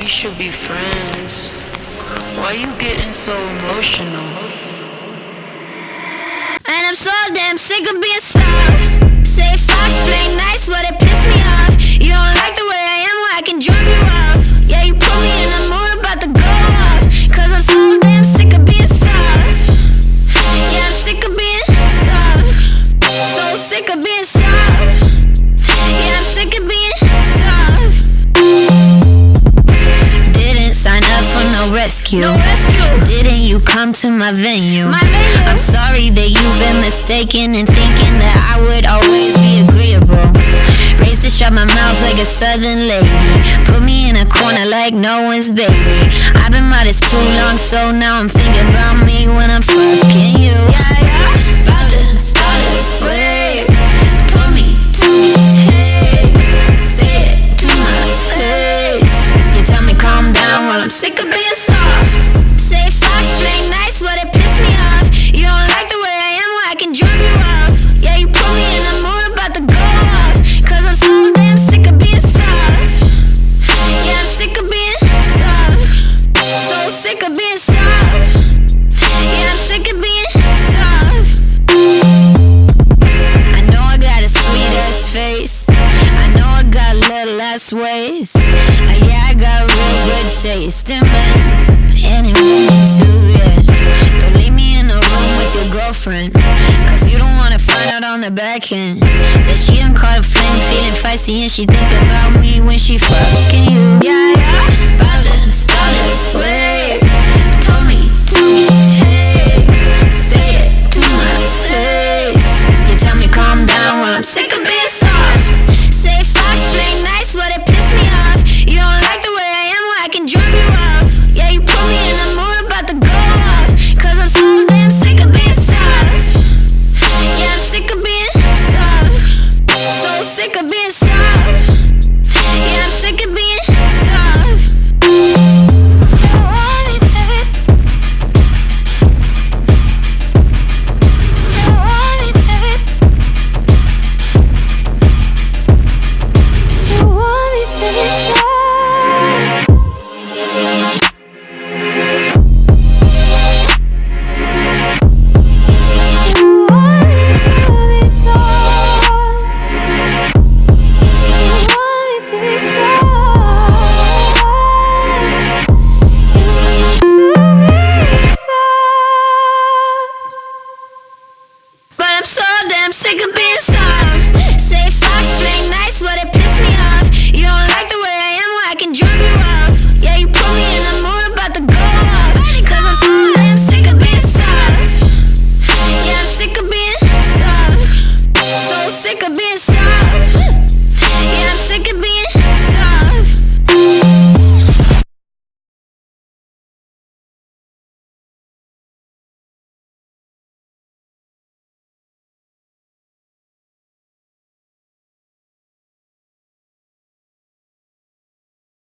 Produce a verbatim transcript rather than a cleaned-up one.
we should be friends. Why you getting so emotional? And I'm so damn sick of being soft. Say fox, play nice, but it piss me off. You don't like the way I am, well I can drop you off. Yeah, you put me in the mood, about to go off. Cause I'm so damn sick of being soft. Yeah, I'm sick of being soft. So sick of being soft. Yeah, I'm sick of being soft. Didn't sign up for no rescue. No rescue. Didn't you come to my venue? My venue. I'm sorry that you've been mistaken and thinking that I would always be agreeable. Raised to shut my mouth like a southern lady. Put me in a corner like no one's baby. I've been modest too long, so now I'm thinking about me when I'm fucking you. Yeah, yeah. About to start it, wait. Told me, to me, hey. Say it to my face. You tell me calm down while I'm sick of being soft. Say fox, play nice, but it piss me off. You don't like the way I am, well I can drop you off. Yeah, you put me in the mood, about to go off. Cause I'm so damn sick of being soft. Yeah, I'm sick of being soft. So sick of being soft. Yeah, I'm sick of being soft. I know I got a sweet ass face. I know I got little ass waist. Uh, yeah, I got real good taste in men and in women too, yeah. Don't leave me in a room with your girlfriend, cause you don't wanna find out on the back end that she done caught a flame, feeling feisty, and she think about me when she fucking